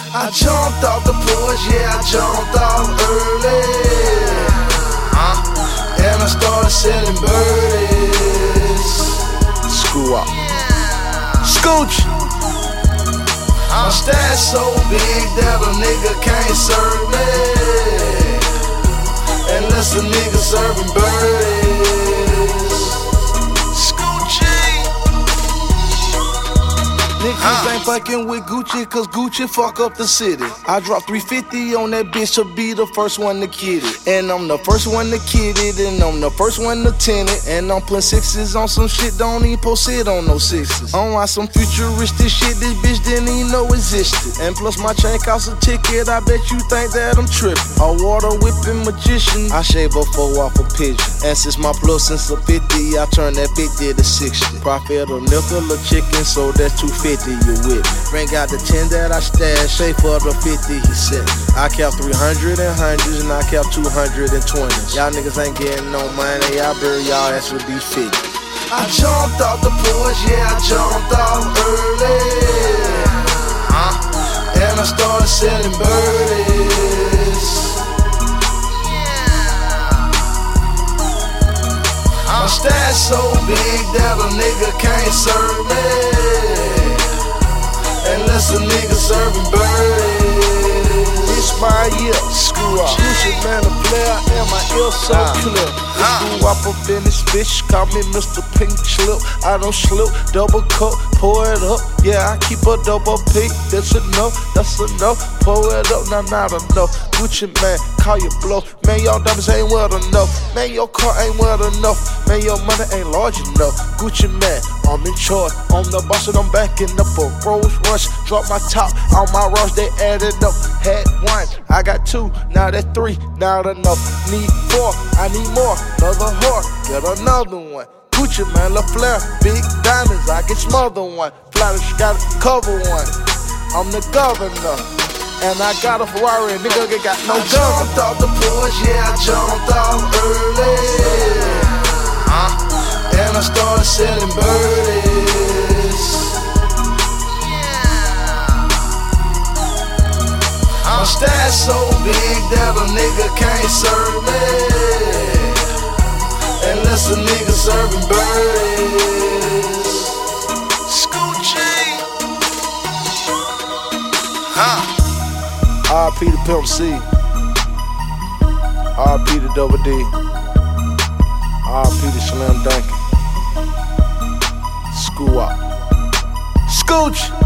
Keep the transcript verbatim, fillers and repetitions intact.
I jumped off the porch, yeah, I jumped off early. Huh? And I started selling birdies. Screw up. Scooch. My stash so big that a nigga can't serve me unless a nigga serving birdies. Niggas huh. ain't fucking with Gucci, cause Gucci fuck up the city. I dropped three fifty on that bitch to be the first one to kid it. And I'm the first one to kid it, and I'm the first one to tin it. And I'm putting sixes on some shit, don't even post it on no sixes. I'm on some futuristic shit this bitch didn't even know existed. And plus my chain costs a ticket, I bet you think that I'm tripping. A water whipping magician, I shave a four off a pigeon. And since my blood since a fifty, I turn that fifty to sixty. Profit a nickel a chicken, so that's two fifty. You with me. Bring out the ten that I stashed, say for the fifty, he said. I kept three hundred and hundreds, and I kept two hundred and twenties. Y'all niggas ain't getting no money, y'all bury y'all ass with these fifties. I jumped off the porch, yeah, I jumped off early. Huh? And I started selling birdies. My stash so big that a nigga can't serve me unless a nigga serving birdies. It's my year, screw up. Gucci man, a player, and my ear so uh, clear. Uh, Let's go up up in this bitch, call me Mister Pink Slip. I don't slip, double cup, pour it up. Yeah, I keep a double P. That's enough, that's enough. Pour it up, not not enough. Gucci man, call your bluff. Man, your diamonds ain't well enough. Man, your car ain't well enough. Man, your money ain't large enough. Gucci man, I'm in charge. I'm the boss and I'm backing up a Rolls Royce. Drop my top on my rush, they added up. Had one, I got two, now that's three, not enough. Need four, I need more. Another heart, get another one. Gucci man, La Flare, big diamonds, I get smothered one. Flowers got to cover one. I'm the governor, and I got a Ferrari, and nigga got no gun. I jumped off the porch, yeah, I jumped off early. Huh? And I started selling birdies. My stash so big that a nigga can't serve me unless a nigga serving birdies. Scoochie. Huh? R I P to Pimp C. R I P to Double D. R I P to Slim Duncan. Screw up. Scooch.